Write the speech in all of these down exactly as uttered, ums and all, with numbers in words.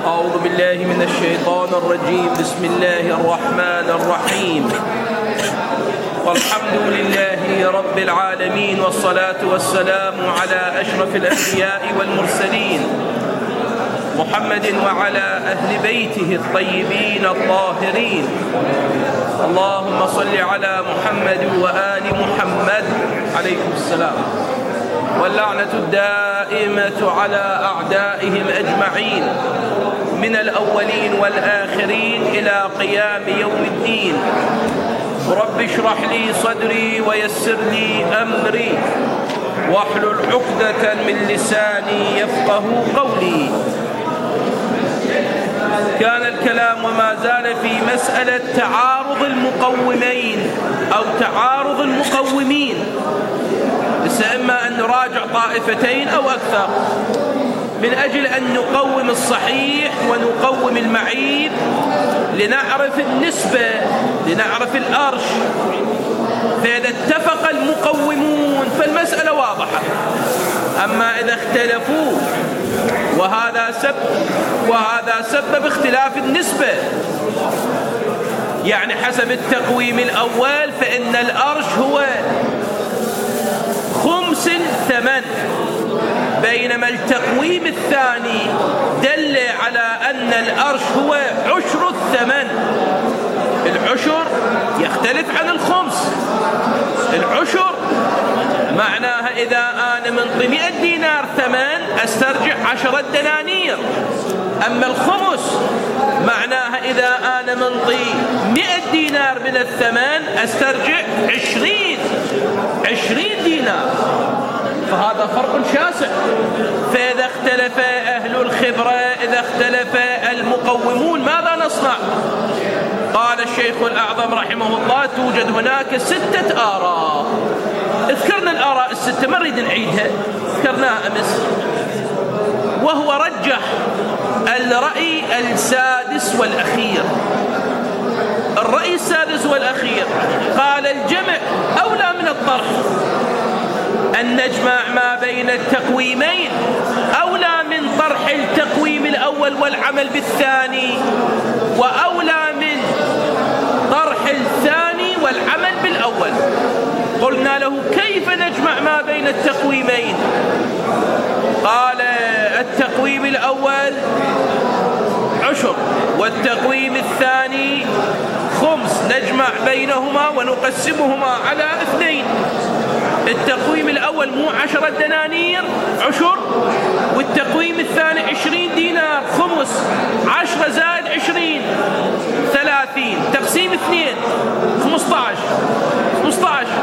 أعوذ بالله من الشيطان الرجيم. بسم الله الرحمن الرحيم. والحمد لله رب العالمين، والصلاة والسلام على أشرف الأنبياء والمرسلين محمد وعلى أهل بيته الطيبين الطاهرين. اللهم صل على محمد وآل محمد عليكم السلام. واللعنة الدائمة على أعدائهم أجمعين من الأولين والآخرين إلى قيام يوم الدين. رب اشرح لي صدري ويسر لي أمري واحلل عقدة من لساني يفقه قولي. كان الكلام وما زال في مسألة تعارض المقومين أو تعارض المقومين. إما أن نراجع طائفتين أو أكثر من أجل أن نقوم الصحيح ونقوم المعيب، لنعرف النسبة، لنعرف الأرش. فإذا اتفق المقومون فالمسألة واضحة. أما إذا اختلفوا وهذا سبب وهذا سبب اختلاف النسبة، يعني حسب التقويم الأول فإن الأرش هو خمس ثمن، بينما التقويم الثاني دل على أن الأرش هو عشر الثمن. العشر يختلف عن الخمس. العشر معناها إذا أنا منطي مئة دينار ثمن أسترجع عشرة دنانير. أما الخمس معناها إذا أنا منطي مئة دينار من الثمن أسترجع عشرين عشرين دينار. فهذا فرق شاسع. فإذا اختلف أهل الخبرة، إذا اختلف المقومون، ماذا نصنع؟ قال الشيخ الأعظم رحمه الله: توجد هناك ستة آراء. اذكرنا الآراء الستة، ما نريد نعيدها، ذكرناها أمس. وهو رجح الرأي السادس والأخير. الرأي السادس والأخير قال الجمع أولى من الطرح. أن نجمع ما بين التقويمين أولى من طرح التقويم الأول والعمل بالثاني، وأولى من طرح الثاني والعمل بالأول. قلنا له: كيف نجمع ما بين التقويمين؟ قال: التقويم الأول عشر والتقويم الثاني خمس، نجمع بينهما ونقسمهما على اثنين. التقويم الأول مو عشرة دنانير عشر، والتقويم الثاني عشرين دينار خمس، عشرة زائد عشرين ثلاثين، تقسيم اثنين خمسة عشر خمسة عشر.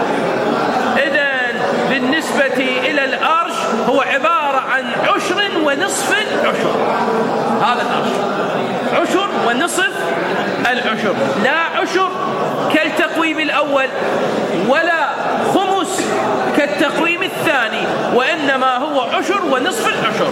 إذن بالنسبة إلى الأرش هو عبارة عن عشر ونصف العشر. هذا الأرش عشر ونصف العشر، لا عشر كالتقويم الأول ولا خمس كالتقويم الثاني، وإنما هو عشر ونصف العشر.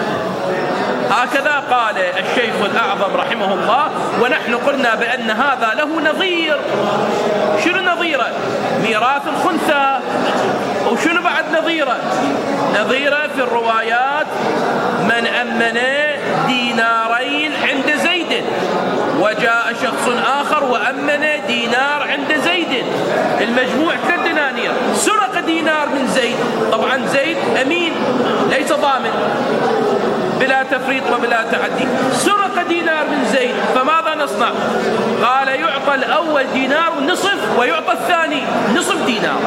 هكذا قال الشيخ الأعظم رحمه الله. ونحن قلنا بأن هذا له نظير. شنو نظيره؟ ميراث الخنثى. وشنو بعد نظيره؟ نظيره في الروايات: من أمن دينارين عند زيد، وجاء شخص آخر وأمن دينار عند زيد، المجموع ثلاث دنانير. سرق دينار من زيد، طبعا زيد أمين ليس ضامن بلا تفريط وبلا تعدي. سرق دينار من زيد، فماذا نصنع؟ قال: يعطى الأول دينار نصف، ويعطى الثاني نصف دينار.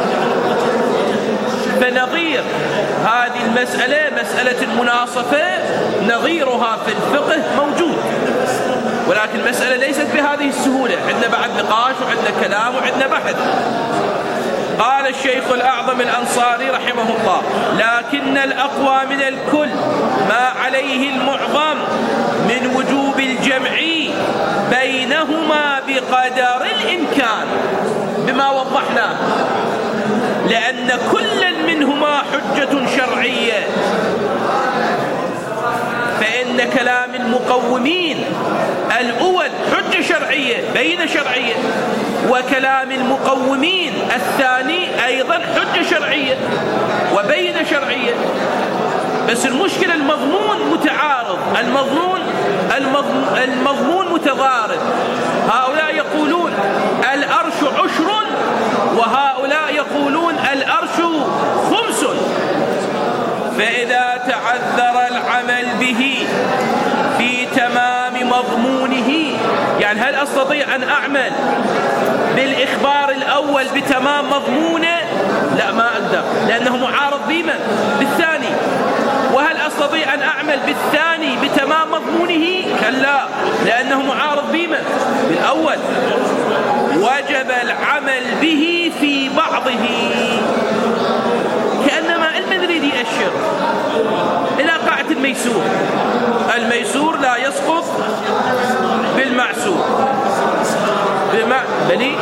فنظير هذه المسألة مسألة المناصفة، نظيرها في الفقه موجود، ولكن المسألة ليست بهذه السهولة. عندنا بعد نقاش وعندنا كلام وعندنا بحث. قال الشيخ الأعظم الأنصاري رحمه الله: لكن الأقوى من الكل ما عليه المعظم من وجوب الجمع بينهما بقدر الإمكان، بما وضحنا، لأن كل منهما حجة شرعية. فإن كلام المقومين الأول حجة شرعية بين شرعية، وكلام المقومين الثاني أيضا حجة شرعية وبين شرعية. بس المشكلة المضمون متعارض. المضمون متضارب، هؤلاء يقولون الأرش عشر وهؤلاء يقولون الأرش خمس. فإذا تعذر العمل به في تمام مضمونه، يعني هل أستطيع أن أعمل بالإخبار الأول بتمام مضمونه؟ لا، ما أقدر، لأنه معارض بمن؟ بالثاني. وهل أستطيع أن أعمل بالثاني بتمام مضمونه؟ كلا، لأنه معارض بمن؟ بالأول. وجب العمل به في بعضه، كأنما المن يريد يأشر إلى قاعدة الميسور. الميسور لا يسقط بالمعسور، بما بني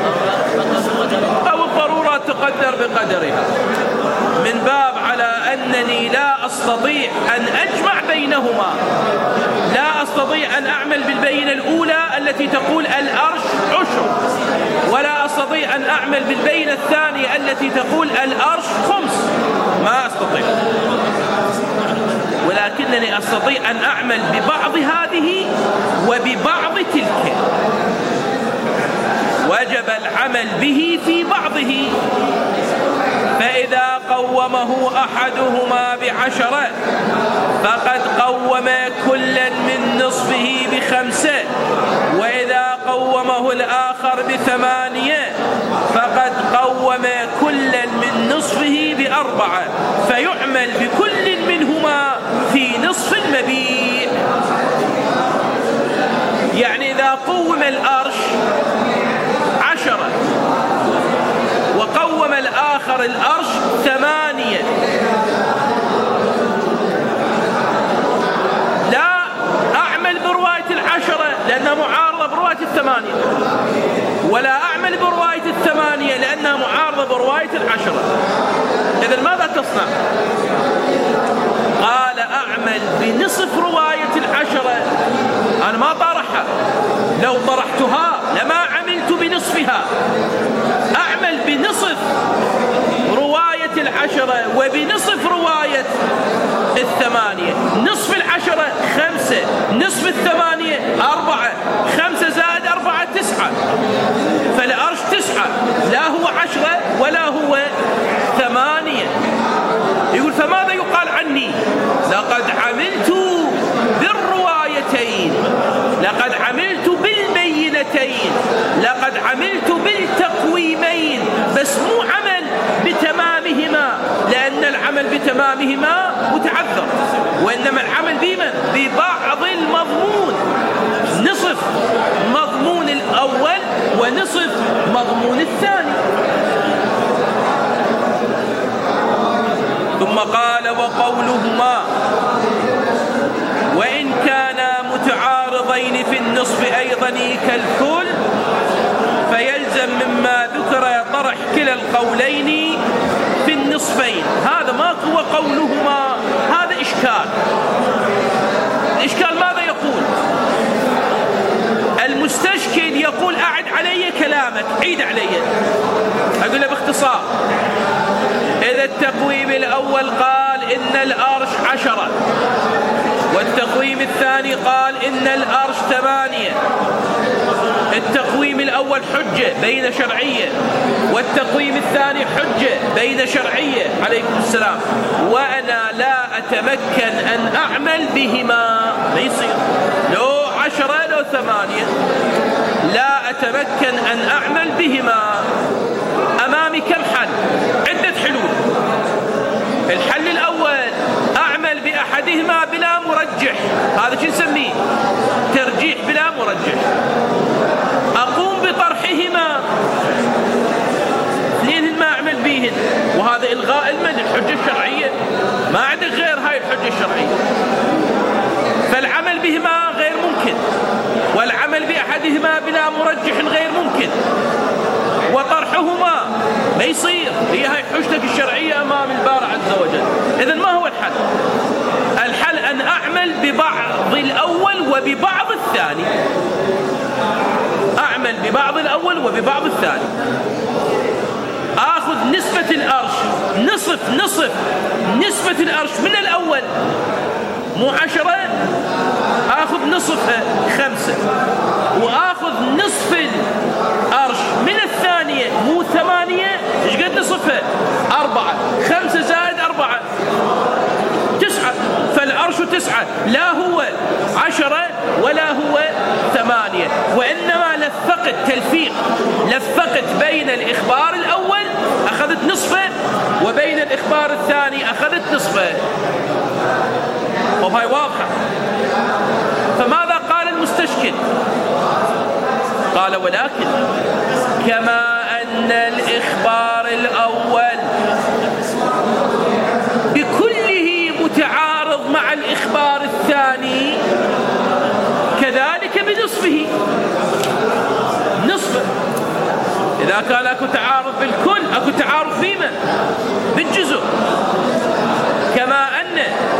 أو الضرورة تقدر بقدرها، من باب على أنني لا أستطيع أن أجمع بينهما. لا أستطيع أن أعمل بالبينة الأولى التي تقول الأرش عشر، ولا أستطيع أن أعمل بالبينة الثانية التي تقول الأرش خمس، ما أستطيع. ولكنني أستطيع أن أعمل ببعض هذه وببعض تلك. وجب العمل به في بعضه، فإذا قومه أحدهما بعشرة فقد قوم كلا من نصفه بخمسة، وإذا قومه الآخر بثمانية فقد قوم كلا من نصفه بأربعة، فيعمل بكل منهما في نصف المبيع. يعني إذا قوم الأرش عشرة وقوم الآخر الأرش ثمانية، لا أعمل برواية العشرة لأنها معارضة برواية الثمانية، ولا أعمل برواية الثمانية لأنها معارضة برواية العشرة. إذن ماذا تصنع؟ قال أعمل بنصف رواية العشرة. أنا ما طرحها، لو طرحتها لما عملت بنصفها. أعمل بنصف رواية العشرة وبنصف رواية الثمانية. نصف العشرة خمسة، نصف الثمانية أربعة، خمسة زائد أربعة تسعة، فالأرش تسعة، لا هو عشرة ولا هو ثمانية. يقول فماذا يقال عني؟ لقد عملت بالروايتين، لقد عملت بالبينتين، لقد عملت بالتقويمين، بس مو عمل بتمامهما، لأن العمل بتمامهما متعذر، وإنما العمل بمن؟ ببعض المضمون، نصف مضمون الأول ونصف مضمون الثاني. ثم قال وقولهما وإن كانا متعارضين في النصف أيضا كالكل فيلزم مما ذكر طرح كلا القولين في النصفين. هذا ما هو قولهما، هذا إشكال. الإشكال ماذا يقول؟ المستشكل يقول أعد علي كلامك، عيد علي. أقول له باختصار، إذا التقويم الأول قال إن الأرش عشرة، والتقويم الثاني قال إن الأرش ثمانية، التقويم الأول حجة بين شرعية، والتقويم الثاني حجة بين شرعية، عليكم السلام، وأنا لا أتمكن أن أعمل بهما، ما يصير لو عشرة لو ثمانية، لا أتمكن أن أعمل بهما. أمامي كم حل؟ عدة حلول. الحل الأول أعمل بأحدهما بلا مرجح، هذا شو نسميه؟ ترجيح بلا مرجح. أقوم بطرحهما، اثنين ما أعمل بيهن، وهذا إلغاء المن الحجة الشرعية، ما عندك غير هاي الحجة الشرعية، فالعمل بهما غير ممكن، والعمل بأحدهما بلا مرجح غير ممكن، وطرحهما ما يصير، هي هاي حجتك الشرعية أمام البارع عز وجل. إذن ما هو الحل؟ الحل أن أعمل ببعض الأول وببعض الثاني، أعمل ببعض الأول وببعض الثاني. آخذ نسبة الأرش، نصف نصف نسبة الأرش من الأول، مو عشرة، آخذ نصفها خمسة، وآخذ نصف الأرش من الثانية مو ثمانية، إيش قد نصفها؟ أربعة. خمسة زائد أربعة تسعة، فالعرش تسعة، لا هو عشرة ولا هو ثمانية، وإنما لفقت تلفيق، لفقت بين الإخبار الأول أخذت نصفه وبين الإخبار الثاني أخذت نصفه. وهي واضحة. فماذا قال المستشكل؟ قال ولكن كما أن الإخبار الأول بكله متعارض مع الإخبار الثاني كذلك بنصفه. نصفه إذا كان أكو تعارض بالكل أكو تعارض بما بالجزء. كما أن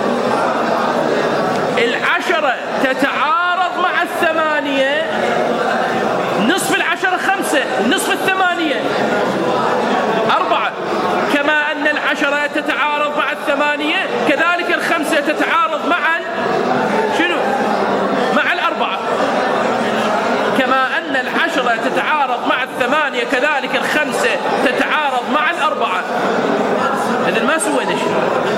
العشرة تتعارض مع الثمانية، نصف العشرة خمسة ونصف الثمانية أربعة. كما أن العشرة تتعارض مع الثمانية كذلك الخمسة تتعارض مع شنو؟ مع الأربعة. كما أن العشرة تتعارض مع الثمانية كذلك الخمسة تتعارض مع الأربعة. إذن ما سوينا شيء.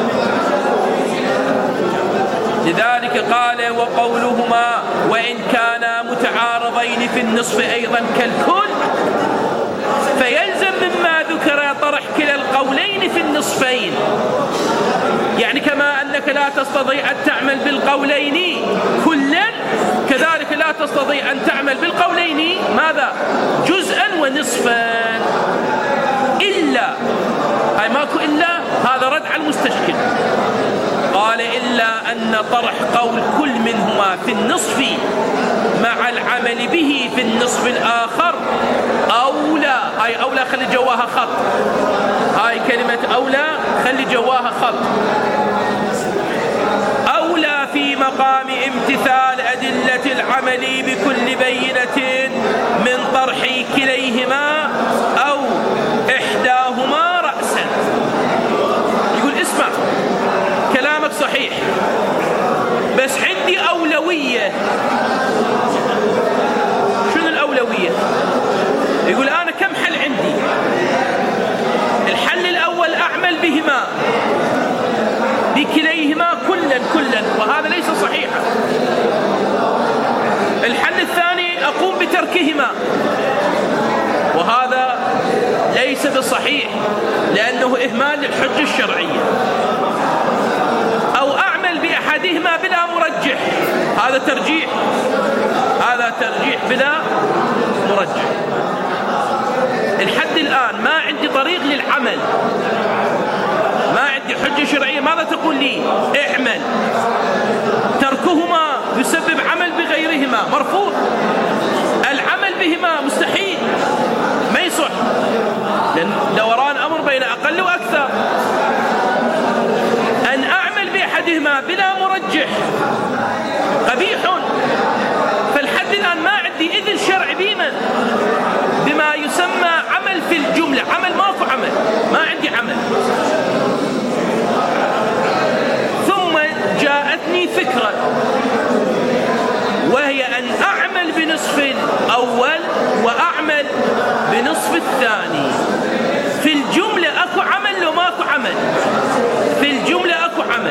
لذلك قال وقولهما وإن كانا متعارضين في النصف أيضا كالكل، فيلزم مما ذكر طرح كلا القولين في النصفين. يعني كما أنك لا تستطيع أن تعمل بالقولين كلا كذلك لا تستطيع أن تعمل بالقولين ماذا؟ جزءا ونصفا. إلا هاي ماكو إلا، هذا رد على المستشكل. قال إلا أن طرح قول كل منهما في النصف مع العمل به في النصف الآخر أولى. هاي أولى خلي جواها خط، هاي كلمة أولى خلي جواها خط. أولى في مقام امتثال أدلة العمل بكل بينة من طرح كليهما أو إحداهما رأسا. يقول اسمع كلامك صحيح بس عندي أولوية. شنو الأولوية؟ يقول أنا كم حل عندي؟ الحل الأول أعمل بهما بكليهما كلا كلا، وهذا ليس صحيحا. الحل الثاني أقوم بتركهما، وهذا ليس بصحيح لأنه إهمال للحجة الشرعية. أو أعمل بأحدهما بلا مرجح، هذا ترجيح، هذا ترجيح بلا مرجح. الحد الآن ما عندي طريق للعمل، ما عندي حجة شرعية. ماذا تقول لي؟ اعمل. تركهما يسبب عمل بغيرهما، مرفوض. العمل بهما مستحيل، ما يصح، لأن دوران أمر بين أقل وأكثر. أن أعمل بأحدهما بلا مرجح قبيح. فالحد الآن ما عندي إذن شرع بما بما يسمى عمل في الجملة. عمل ماكو عمل، ما عندي عمل. ثم جاءتني فكرة وهي أن أعمل بنصف الأول وأعمل بنصف الثاني. في الجملة أكو عمل لو ماكو عمل، في الجملة أكو عمل.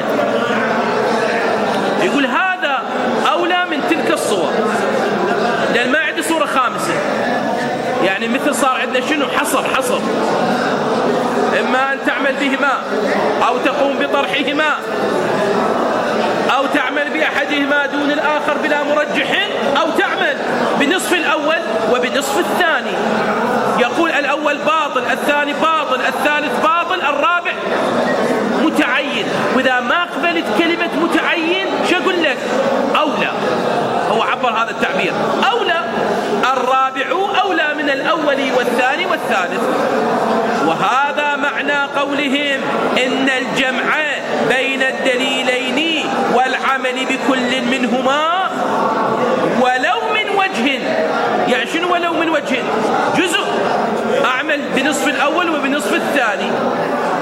يقول هذا أولى من تلك الصور، لأن ما عندي صورة خامسة. يعني مثل صار عندنا شنو؟ حصر حصر. إما أن تعمل بهما أو تقوم بطرحهما أو تعمل بأحدهما دون الآخر بلا مرجح، أو تعمل بنصف الأول وبنصف الثاني. يقول الأول باطل، الثاني باطل، الثالث باطل، الرابع متعين. وإذا ما قبلت كلمة متعين شو أقول لك؟ أولى. هو عبر هذا التعبير أولى. الرابع أولى من الأول والثاني والثالث. وهذا معنى قولهم إن الجمع بين الدليلين والعمل بكل منهما ولو من وجه. يعني شنو ولو من وجه؟ جزء. أعمل بنصف الأول وبنصف الثاني.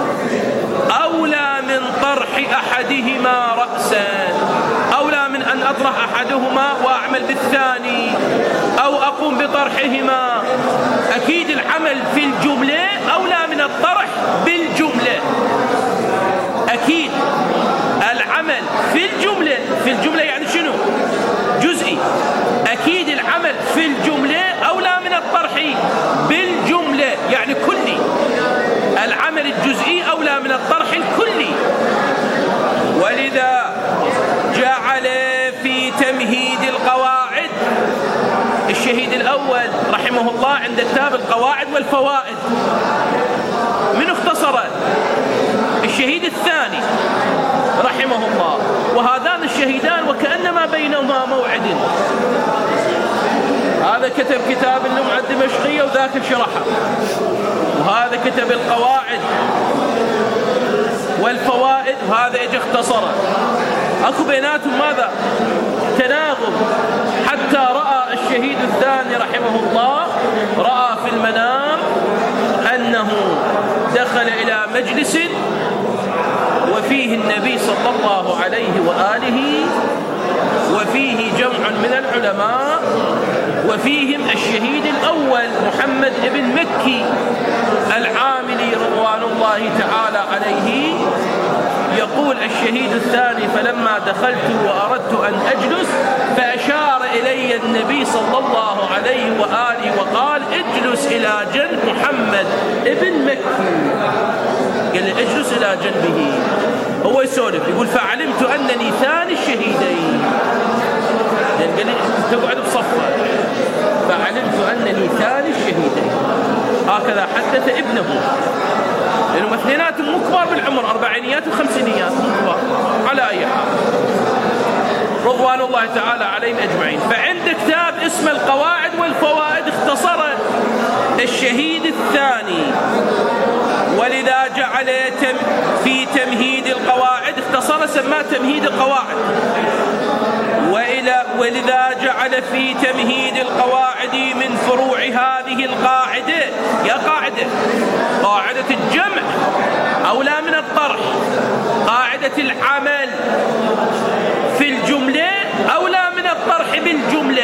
أولى من طرح أحدهما رأسا، أولى من أن أطرح أحدهما وأعمل بالثاني أو أقوم بطرحهما. أكيد العمل في الجملة أولى من الطرح بالجملة. أكيد العمل في الجملة، في الجملة يعني شنو؟ جزئي. أكيد العمل في الجملة أولى من الطرح بالجملة يعني كلي. العمل الجزئي أولى من الطرح الكلي. ولذا جعل في تمهيد القواعد الشهيد الأول رحمه الله عند كتاب القواعد والفوائد من اختصره الشهيد الثاني رحمه الله. وهذان الشهيدان وكأنما بينهما موعد. هذا كتب كتاب اللمعة الدمشقية وذاك شرحه، وهذا كتب القواعد والفوائد وهذا اجى اختصره. اكو بيناتهم ماذا؟ تناغم. حتى رأى الشهيد الثاني رحمه الله رأى في المنام أنه دخل إلى مجلس وفيه النبي صلى الله عليه وآله وفيه جمع من العلماء وفيهم الشهيد الأول محمد بن مكي العاملي رضوان الله تعالى عليه. يقول الشهيد الثاني: فلما دخلت وأردت أن أجلس فأشار إلي النبي صلى الله عليه وآله وقال: اجلس إلى جنب محمد بن مكي. قال لي اجلس إلى جنبه. هو يسولف يقول: فعلمت أنني ثاني الشهيدين. قال لي تقعد بصفه. فعلمت أنني ثاني الشهيدين. هكذا حدث ابنه، لأنهم اثنيناتهم مو كبار بالعمر، أربعينيات وخمسينيات مو كبار على أي حال رضوان الله تعالى عليهم أجمعين. فعند كتاب اسمه القواعد والفوائد اختصر الشهيد الثاني. ولذا جعل في تمهيد القواعد اختصر سماه تمهيد القواعد. وإلى ولذا جعل في تمهيد القواعد من فروع هذه القاعدة. يا قاعدة قاعدة الجمع أولى من الطرح. قاعدة العمل في الجملة أولى من الطرح بالجملة.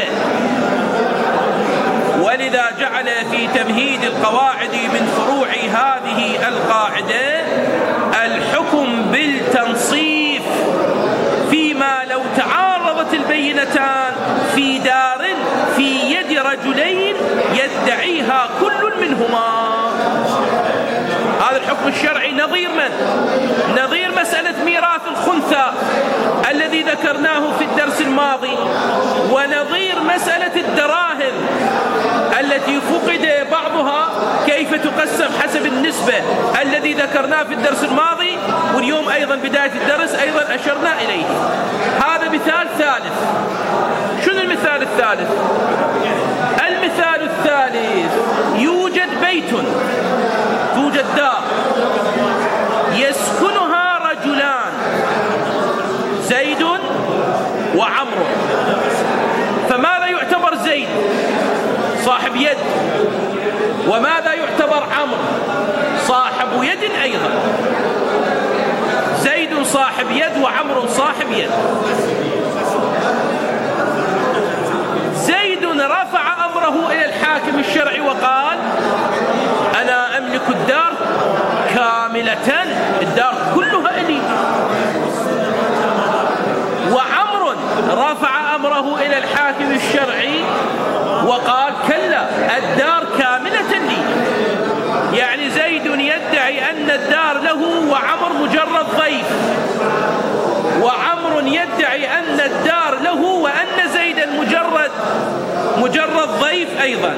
ولذا جعل في تمهيد القواعد من فروع هذه القاعدة الحكم بالتنصيف فيما لو تعارضت البينتان في دار في يد رجلين يدعيها كل منهما. هذا الحكم الشرعي نظير من؟ نظير مسألة ميراث الخنثى الذي ذكرناه في الدرس الماضي، ونظير مسألة الدراهم التي فقد بعضها كيف تقسم حسب النسبة الذي ذكرناه في الدرس الماضي، واليوم أيضا بداية الدرس أيضا أشرنا إليه. هذا مثال ثالث. شنو المثال الثالث؟ المثال الثالث يوجد بيت، توجد دار يسكنها رجلان زيد وعمرو. فماذا يعتبر زيد؟ صاحب يد. وماذا يعتبر عمرو؟ صاحب يد أيضا. زيد صاحب يد وعمرو صاحب يد. زيد رفع أمره إلى الحاكم الشرعي وقال: أنا أملك الدار كاملة، الدار كلها إلي. وعمرو رفع أمره إلى الحاكم الشرعي وقال: كلا، الدار كاملة لي. يعني زيد يدعي أن الدار له وعمر مجرد ضيف، وعمر يدعي أن الدار له وأن زيدا مجرد مجرد ضيف أيضا.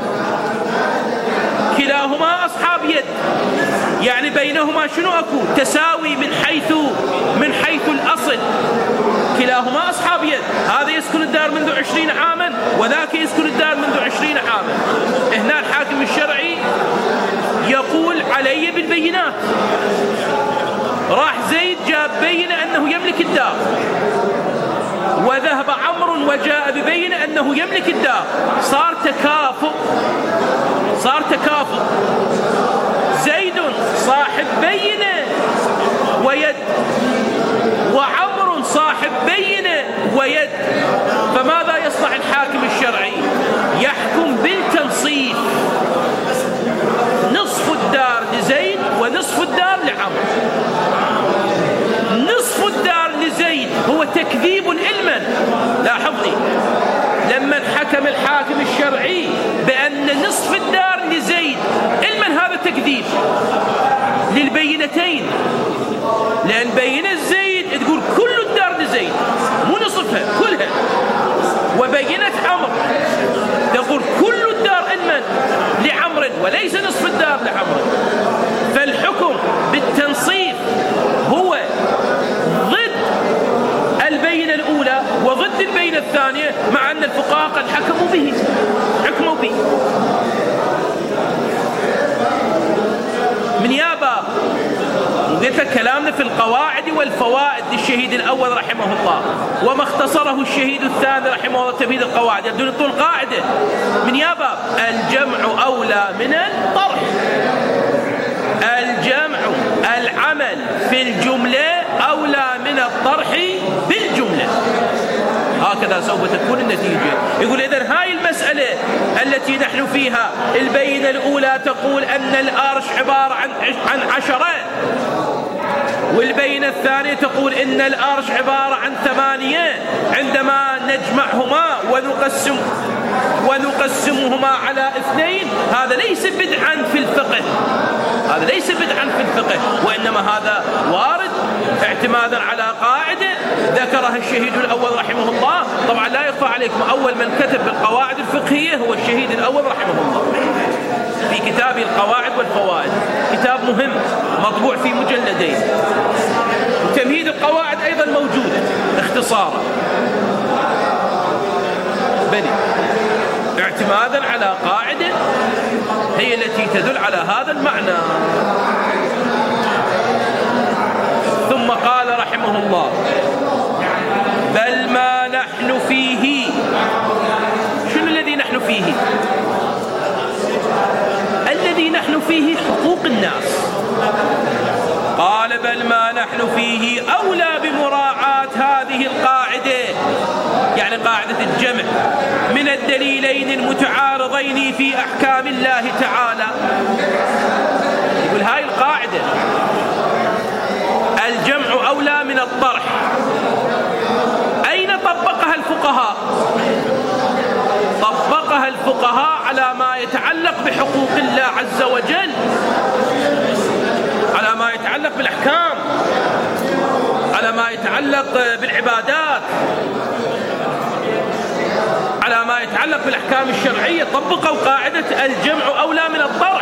كلاهما أصحاب يد، يعني بينهما شنو أكو؟ تساوي من حيث من حيث الأصل. كلاهما أصحاب يد، هذا يسكن الدار منذ عشرين عاما وذاك يسكن الدار منذ عشرين عاما. هنا الحاكم الشرعي يقول: علي بالبينات. راح زيد جاب بينة أنه يملك الدار، وذهب عمرو وجاء ببينة أنه يملك الدار. صار تكافؤ، صار تكافؤ. زيد صاحب بينة ويد، وعمر صاحب بينة ويد. بينتين، لأن بينة زيد تقول كل الدار لزيد مو نصفها كلها، وبينة عمرو تقول كل الدار إنمن لعمر وليس نصف الدار لعمر. فالحكم بالتنصيف هو ضد البينة الأولى وضد البينة الثانية، مع أن الفقهاء قد حكموا به حكموا به. من يابا قلت كلامنا في القواعد والفوائد للشهيد الأول رحمه الله، وما اختصره الشهيد الثاني رحمه الله تمهيد القواعد يبدو طول قاعدة. من يابا الجمع أولى من الطرح، الجمع العمل في الجملة أولى من الطرح بالجملة، هكذا سوف تكون النتيجة. يقول إذن هاي المسألة التي نحن فيها البينة الأولى تقول أن الأرش عبارة عن عن عشرة، والبينة الثانية تقول إن الأرش عبارة عن ثمانية، عندما نجمعهما ونقسم ونقسمهما على اثنين هذا ليس بدعا في الفقه، هذا ليس بدعا في الفقه، وإنما هذا وارد اعتمادا على قاعدة ذكرها الشهيد الأول رحمه الله. طبعا لا يخفى عليكم أول من كتب بالقواعد الفقهية هو الشهيد الأول رحمه الله في كتاب القواعد والفوائد، كتاب مهم مطبوع في مجلدين. تمهيد القواعد أيضا موجود اختصارا بني اعتمادا على قاعدة هي التي تدل على هذا المعنى. ثم قال رحمه الله بل ما نحن فيه. شنو الذي نحن فيه؟ الذي نحن فيه حقوق الناس. قال بل ما نحن فيه أولى بمراعاة هذه القاعدة، يعني قاعدة الجمع من الدليلين المتعارضين في أحكام الله تعالى. يقول هاي القاعدة الجمع أولى من الطرح أين طبقها الفقهاء؟ طبقها الفقهاء على ما يتعلق بحقوق الله عز وجل، على ما يتعلق بالأحكام، على ما يتعلق بالعبادات، على ما يتعلق بالأحكام الشرعية. طبقوا قاعدة الجمع أولى من الطرح.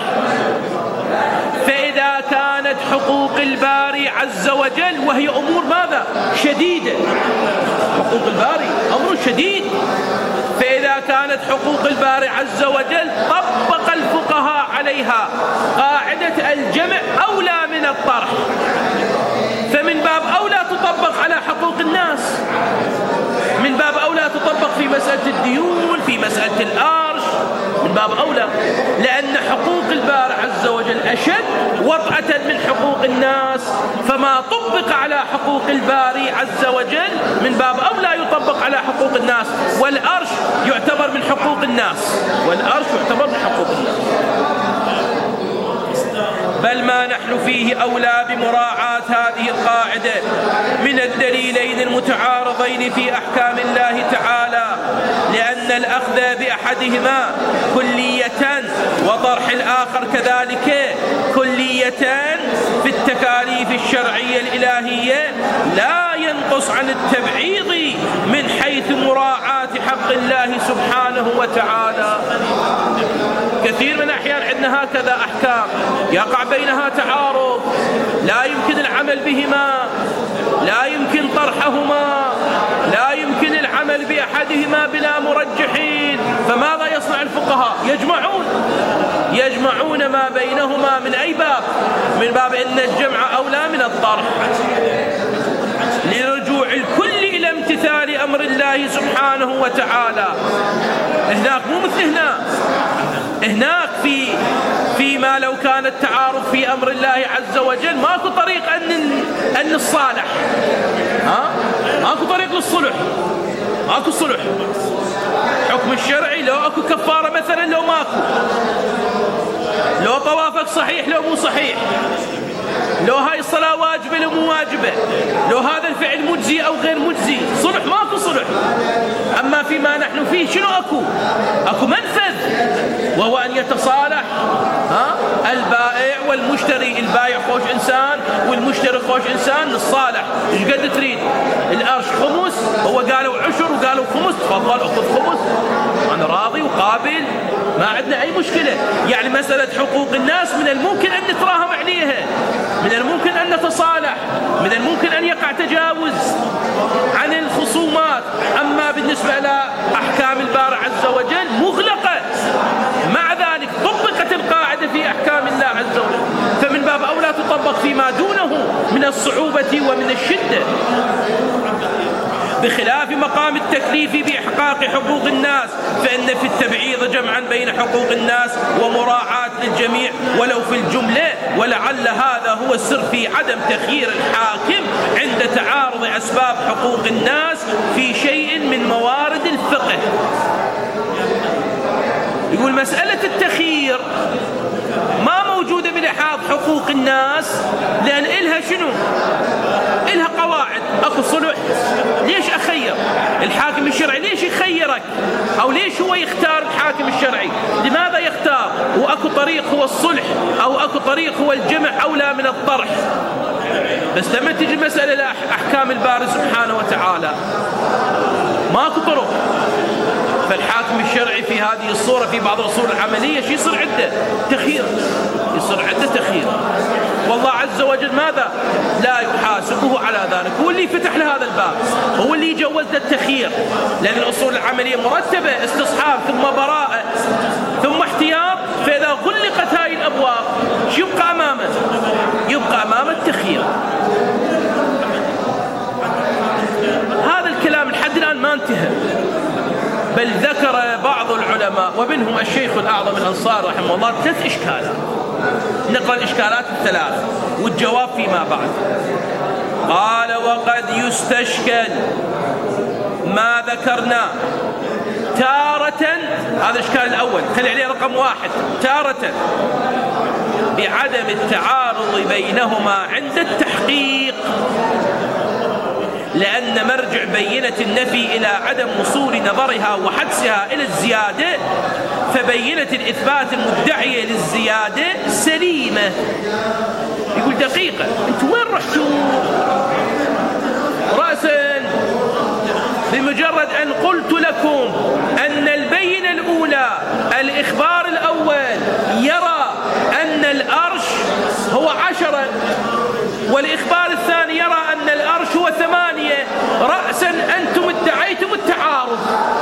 فإذا كانت حقوق الباري عز وجل وهي أمور ماذا؟ شديدة، حقوق الباري أمر شديد، فإذا كانت حقوق الباري عز وجل طبق الفقهاء عليها قاعدة الجمع أولى من الطرح، فمن باب أولى تطبق على حقوق الناس، من باب أولى تطبق في مسألة الديون، في مسألة الأرش، من باب أولى، لأن حقوق الباري عز وجل أشد وطأة من حقوق الناس، فما طبق على حقوق الباري عز وجل من باب أولى يطبق على حقوق الناس. والأرش يعتبر من حقوق الناس، والأرش يعتبر من حقوق الناس. بل ما نحن فيه أولى بمراعاة هذه القاعدة من الدليلين المتعارضين في أحكام الله تعالى، لأن الأخذ بأحدهما كلية وطرح الآخر كذلك كلية في التكاليف الشرعية الإلهية لا ينقص عن التبعيض من حيث مراعاة حق الله سبحانه وتعالى. كثير من الأحيان عندنا هكذا أحكام يقع بينها تعارض، لا يمكن العمل بهما، لا يمكن طرحهما، لا يمكن العمل بأحدهما بلا مرجحين. فماذا يصنع الفقهاء؟ يجمعون يجمعون ما بينهما. من أي باب؟ من باب أن الجمع أولى من الطرح، لرجوع الكل إلى امتثال أمر الله سبحانه وتعالى. هناك مو مثل هنا، هناك في فيما لو كان التعارض في أمر الله عز وجل ماكو طريق أن أن الصالح، ها ماكو طريق للصلح، ماكو صلح. حكم الشرعي لو اكو كفارة مثلا، لو ماكو، لو طوافك صحيح لو مو صحيح، لو هاي الصلاة واجبة لو مو واجبة، لو هذا الفعل مجزي أو غير مجزي، صلح ماكو صلح. أما فيما نحن فيه شنو أكو؟ أكو منفذ، وهو أن يتصالح ها البائع والمشتري، البائع خوش إنسان والمشتري خوش إنسان، للصالح إيش قد تريد؟ الأرش خمس، هو قالوا عشر وقالوا خمس، تفضل أخذ خمس، أنا راضي وقابل، ما عندنا أي مشكلة. يعني مسألة حقوق الناس من الممكن أن نتراهم عليها، من الممكن أن نتصالح، من الممكن أن يقع تجاوز عن الخصومات. أما بالنسبة لأحكام الباري عز وجل مغلقة، مع ذلك طبقت القاعدة في أحكام الله عز وجل، فمن باب أولى تطبق فيما دونه من الصعوبة ومن الشدة، بخلاف مقام التكليف بإحقاق حقوق الناس، فإن في التبعيض جمعا بين حقوق الناس ومراعاة للجميع ولو في الجملة. ولعل هذا هو السر في عدم تخيير الحاكم عند تعارض أسباب حقوق الناس في شيء من موارد الفقه. يقول مسألة التخيير ما موجودة بلحاظ حقوق الناس، لأن إلها شنو؟ إلها قواعد. أكو صلح، ليش أخير؟ الحاكم الشرعي ليش يخيرك؟ أو ليش هو يختار الحاكم الشرعي؟ لماذا يختار؟ وأكو طريق هو الصلح، أو أكو طريق هو الجمع أولى من الطرح. بس لما تجي مسألة لأحكام الباري سبحانه وتعالى ماكو طرق، فالحاكم الشرعي في هذه الصورة في بعض الأصول العملية شو يصير عنده؟ تخيير، يصير عنده تخيير. والله عز وجل ماذا؟ لا يحاسبه على ذلك، هو اللي فتح له هذا الباب، هو اللي يجوز له التخيير، لأن الأصول العملية مرتبة، استصحاب ثم براءة ثم احتياط. فإذا غلقت هاي الأبواب شو يبقى أمامه؟ يبقى أمامه التخيير. هذا الكلام لحد الآن ما انتهى، بل ذكر بعض العلماء ومنهم الشيخ الأعظم الأنصاري رحمه الله ثلاث إشكالات. نقرأ الإشكالات الثلاث والجواب فيما بعد. قال: وقد يستشكل ما ذكرنا تارة، هذا الإشكال الأول خلي عليه رقم واحد، تارة بعدم التعارض بينهما عند التحقيق، لأن مرجع بينة النفي إلى عدم وصول نظرها وحدسها إلى الزيادة، فبينة الإثبات المدعية للزيادة سليمة. يقول دقيقة، أنتوا وين رحتوا؟ رأسا بمجرد أن قلت لكم أن البينة الأولى الإخبار الأول يرى أن الأرش هو عشرة، والإخبار الثاني يرى أن الأرش هو ثمانية، رأسا أنتم ادعيتم التعارض.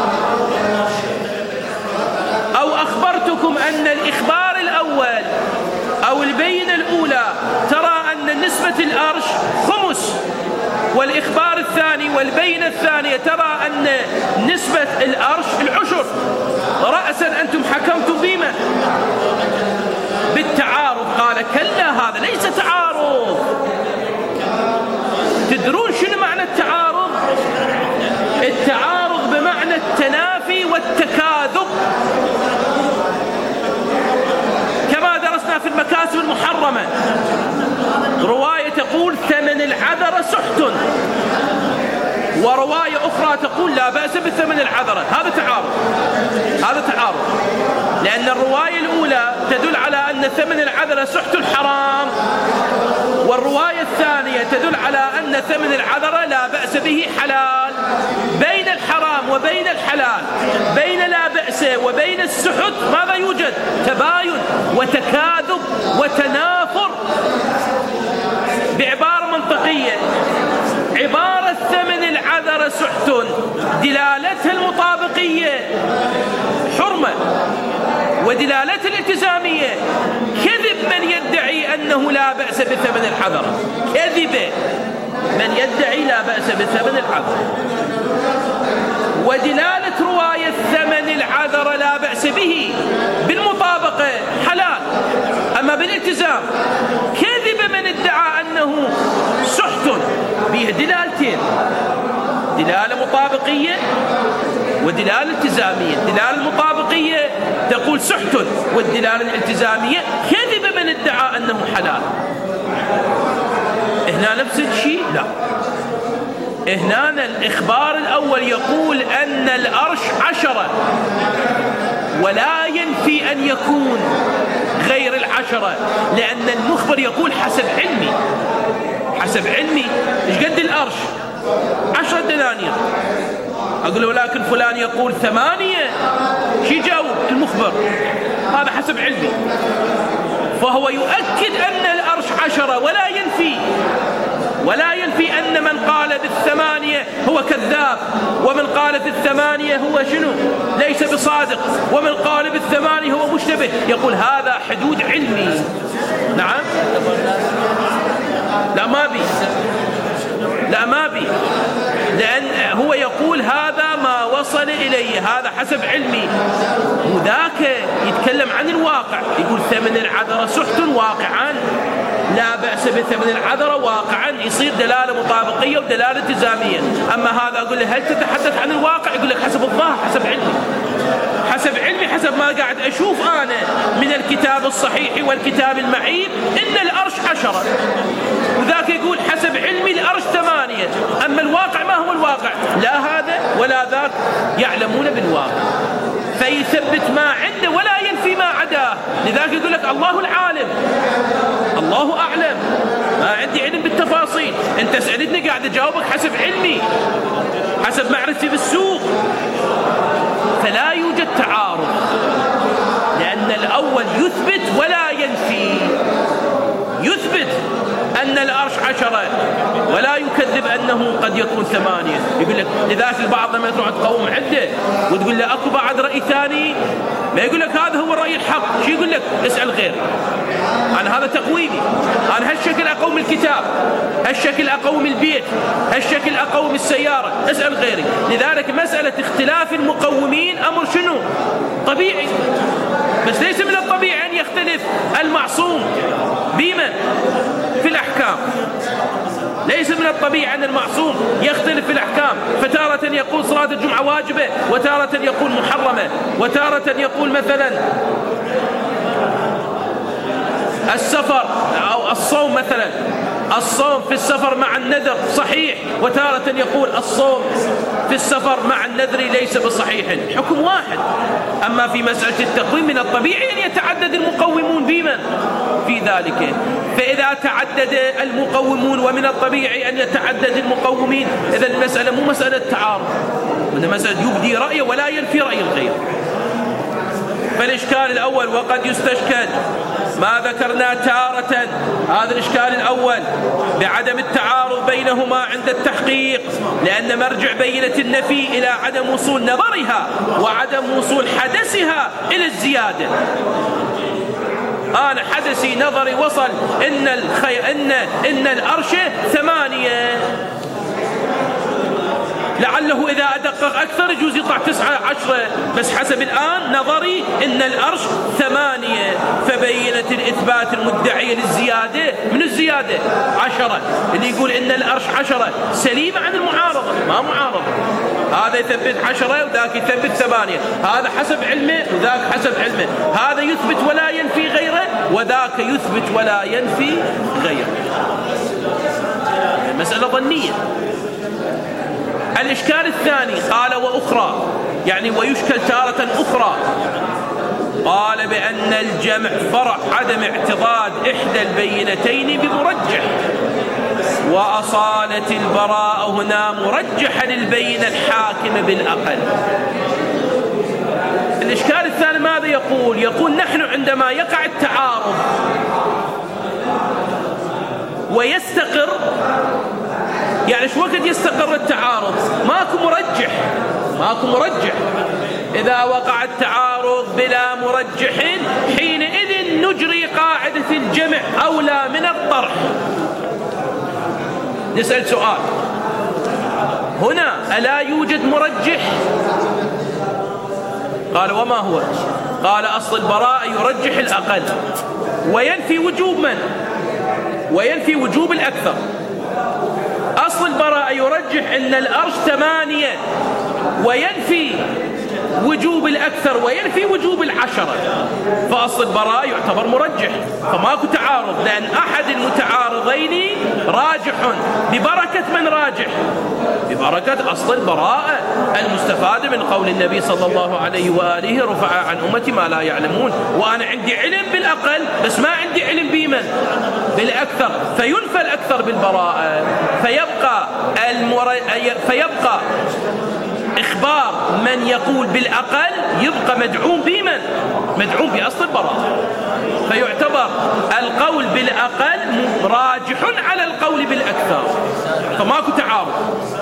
أو أخبرتكم أن الإخبار الأول أو البينة الأولى ترى أن نسبة الأرش خمس، والإخبار الثاني والبينة الثانية ترى أن نسبة الأرش العشر، رأسا أنتم حكمتم بما؟ بالتعارض. قال: كلا، هذا ليس تعارض. تدرون شنو معنى التعارض؟ التعارض بمعنى التنافي والتكاذب، كما درسنا في المكاسب المحرمة. رواية تقول ثمن العذرة سحت، ورواية أخرى تقول لا بأس بثمن العذرة. هذا تعارض، هذا تعارض، لأن الرواية الأولى تدل على أن ثمن العذرة سحت حرام، والرواية الثانية تدل على أن ثمن العذرة لا بأس به حلال. بين الحرام وبين الحلال، بين لا بأس وبين السحت، ماذا يوجد؟ تباين وتكاذب وتنافر. بعبارة منطقية، عبارة ثمن العذرة سحت دلالتها المطابقية حرمة، ودلالتها الالتزامية كذب من يدعي أنه لا بأس بثمن العذرة، كذب من يدعي لا بأس بثمن العذرة. ودلالة رواية ثمن العذرة لا بأس به بالمطابقة حلال، أما بالالتزام كذب من ادعى أنه سحت. به دلالتين، دلالة مطابقية ودلالة التزامية. الدلالة المطابقية تقول سحت، والدلالة الالتزامية كذب من ادعى أنه حلال. هنا نفس الشيء؟ لا، هنا الإخبار الأول يقول أن الأرش عشرة، ولا ينفي أن يكون غير العشرة، لأن المخبر يقول حسب علمي. حسب علمي إيش قد الأرش؟ عشرة دنانير. أقول ولكن فلان يقول ثمانية، شي جاوب المخبر؟ هذا حسب علمي. فهو يؤكد أن الأرش عشرة ولا ينفي ولا ينفي أن من قال بالثمانية هو كذاب، ومن قال بالثمانية هو شنو؟ ليس بصادق، ومن قال بالثمانية هو مشتبه. يقول هذا حدود علمي. نعم. لا ما بي لا ما بي لأن هو يقول هذا ما وصل إليه، هذا حسب علمي. وذاك يتكلم عن الواقع، يقول ثمن العذرة سحت واقعا، لا بأس بثمن العذرة واقعا، يصير دلالة مطابقية ودلالة التزامية. أما هذا أقول له هل تتحدث عن الواقع؟ يقول لك حسب الظاهر، حسب علمي. حسب علمي، حسب ما قاعد أشوف أنا من الكتاب الصحيح والكتاب المعيب إن الأرش عشرة، وذاك يقول حسب علمي الأرش ثمانية. أما الواقع ما هو الواقع؟ لا هذا ولا ذاك يعلمون بالواقع، فيثبت ما عنده ولا ينفي ما عداه. لذلك يقول لك الله العالم، الله أعلم، ما عندي علم بالتفاصيل. أنت سألتني قاعد أجاوبك حسب علمي، حسب معرفتي بالسوق. فلا يوجد تعارض، لأن الأول يثبت ولا ينفي. يثبت أن الأرش عشرة ولا يكذب أنه قد يكون ثمانية. يقول لك لذلك البعض لما تروح تقوم عده وتقول له أكو بعد رأي ثاني، ما يقول لك هذا هو الرأي الحق. شو يقول لك؟ اسأل غير. أنا هذا تقويمي، أنا هالشكل أقوم الكتاب، هالشكل أقوم البيت، هالشكل أقوم السيارة، اسأل غيري. لذلك مسألة اختلاف المقومين أمر شنو؟ طبيعي، بس ليس من الطبيعي أن يختلف المعصوم بمن؟ في الأحكام. ليس من الطبيعي أن المعصوم يختلف في الأحكام، فتارة يقول صلاة الجمعة واجبة، وتارة يقول محرمة، وتارة يقول مثلا السفر أو الصوم مثلا، الصوم في السفر مع النذر صحيح، وتارة يقول الصوم في السفر مع النذر ليس بصحيح. حكم واحد. أما في مسألة التقويم من الطبيعي أن يتعدد المقومون بمن في ذلك. فإذا تعدد المقومون ومن الطبيعي أن يتعدد المقومين، إذا المسألة مو مسألة تعارض، إنما مسألة يبدي رأيه ولا ينفي رأي الغير. فالإشكال الأول وقد يستشكل ما ذكرنا تارة، هذا الإشكال الأول بعدم التعارض بينهما عند التحقيق، لأن مرجع بينة النفي إلى عدم وصول نظرها وعدم وصول حدثها إلى الزيادة. أنا حدثي نظري وصل إن الخي... إن إن الأرش ثمانية، لعله إذا أدقق أكثر يجوز يطلع تسعة عشرة، بس حسب الآن نظري إن الأرش ثمانية، فبينت الإثبات المدعية للزيادة من الزيادة عشرة. اللي يقول إن الأرش عشرة سليمة عن المعارضة، ما معارضة. هذا يثبت عشرة وذاك يثبت ثمانية، هذا حسب علمه وذاك حسب علمه، هذا يثبت ولا ينفي غيره وذاك يثبت ولا ينفي غيره. مسألة ظنية. الإشكال الثاني قال وأخرى، يعني ويشكل تارة أخرى، قال بأن الجمع فرع عدم اعتضاد إحدى البينتين بمرجح، وأصالة البراءة هنا مرجحة للبينة الحاكمة بالأقل. الإشكال الثاني ماذا يقول؟ يقول نحن عندما يقع التعارض ويستقر، يعني شو وقت يستقر التعارض؟ ماكو مرجح، ماكو مرجح. إذا وقع التعارض بلا مرجح حينئذ نجري قاعدة الجمع أولى من الطرح. نسأل سؤال هنا، ألا يوجد مرجح؟ قال وما هو؟ قال أصل البراءة يرجح الأقل وينفي وجوب من؟ وينفي وجوب الأكثر. أصل البراءة يرجح أن الأرش ثمانية وينفي وجوب الأكثر وينفي وجوب العشرة، فأصل البراءة يعتبر مرجح، فماكو تعارض، لأن أحد المتعارضين راجح. ببركة من راجح؟ ببركة أصل البراءة المستفاد من قول النبي صلى الله عليه وآله رفع عن أمتي ما لا يعلمون. وأنا عندي علم بالأقل بس ما عندي علم بمن؟ بالأكثر، فينفى الأكثر بالبراءة، فيبقى المر... فيبقى إخبار من يقول بالأقل يبقى مدعوم بمن؟ مدعوم بأصل البراءة، فيعتبر القول بالأقل راجح على القول بالأكثر، فماكو تعارض.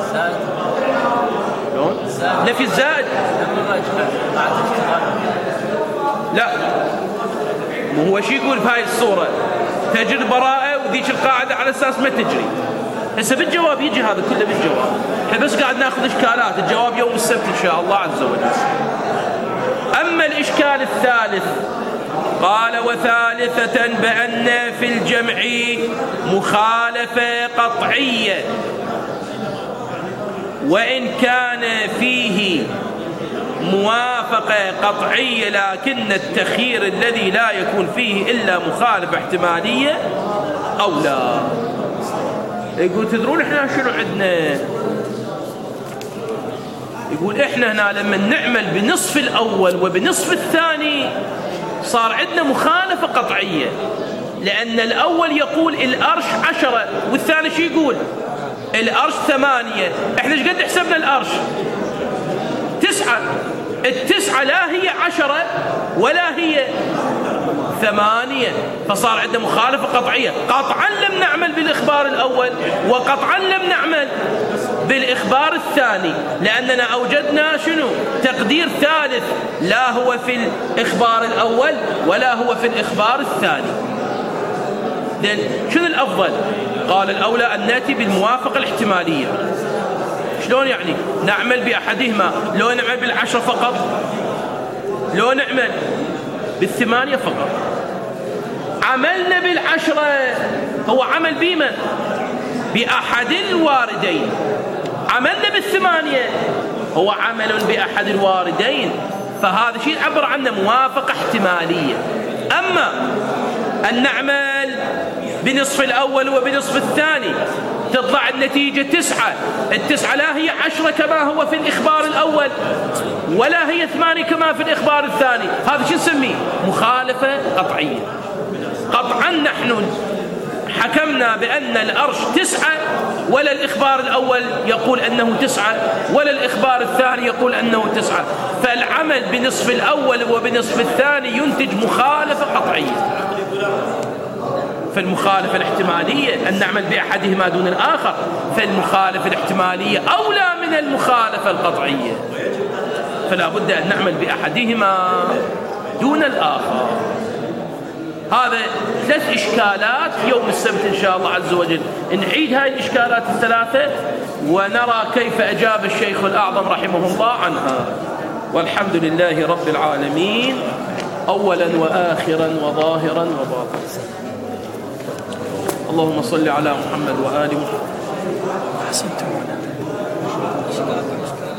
نفي الزائد لا، مو هو شي يقول في هاي الصورة تجري البراءة وذيك القاعدة على أساس ما تجري. هسه بالجواب يجي هذا كله بالجواب، احنا بس قاعد ناخذ إشكالات، الجواب يوم السبت إن شاء الله عز وجل. أما الإشكال الثالث قال وثالثة بأن في الجمع مخالفة قطعية، وإن كان فيه موافقة قطعية لكن التخيير الذي لا يكون فيه إلا مخالفة احتمالية أو لا. يقول تدرون احنا شنو عندنا؟ يقول احنا هنا لما نعمل بنصف الأول وبنصف الثاني صار عندنا مخالفة قطعية، لأن الأول يقول الأرش عشرة والثاني شو يقول؟ الأرش ثمانية. احنا ايش قد حسبنا الأرش؟ تسعة. التسعة لا هي عشرة ولا هي ثمانية، فصار عندنا مخالفة قطعية. قطعا لم نعمل بالإخبار الأول وقطعا لم نعمل بالإخبار الثاني، لأننا أوجدنا شنو؟ تقدير ثالث لا هو في الإخبار الأول ولا هو في الإخبار الثاني. شنو الأفضل؟ قال الأولى أن نأتي بالموافقة الاحتمالية. شلون يعني؟ نعمل بأحدهما، لو نعمل بالعشرة فقط، لو نعمل بالثمانية فقط. عملنا بالعشرة هو عمل بمن؟ بأحد الواردين. عملنا بالثمانية هو عمل بأحد الواردين، فهذا شيء عبر عنه موافقة احتمالية. أما أن نعمل بنصف الأول وبنصف الثاني تطلع النتيجة تسعة، التسعة لا هي عشرة كما هو في الإخبار الأول ولا هي ثمانية كما في الإخبار الثاني، هذا شو نسميه؟ مخالفة قطعية. قطعا نحن حكمنا بأن الأرش تسعة، ولا الإخبار الأول يقول أنه تسعة ولا الإخبار الثاني يقول أنه تسعة، فالعمل بنصف الأول وبنصف الثاني ينتج مخالفة قطعية. فالمخالفة الاحتمالية أن نعمل بأحدهما دون الآخر، فالمخالفة الاحتمالية أولى من المخالفة القطعية، فلا بد أن نعمل بأحدهما دون الآخر. هذا ثلاث إشكالات يوم السبت إن شاء الله عز وجل نعيد هاي الإشكالات الثلاثة ونرى كيف أجاب الشيخ الأعظم رحمه الله عنها. والحمد لله رب العالمين أولا وآخرا وظاهرا وباطنا. اللهم صل على محمد وآل محمد.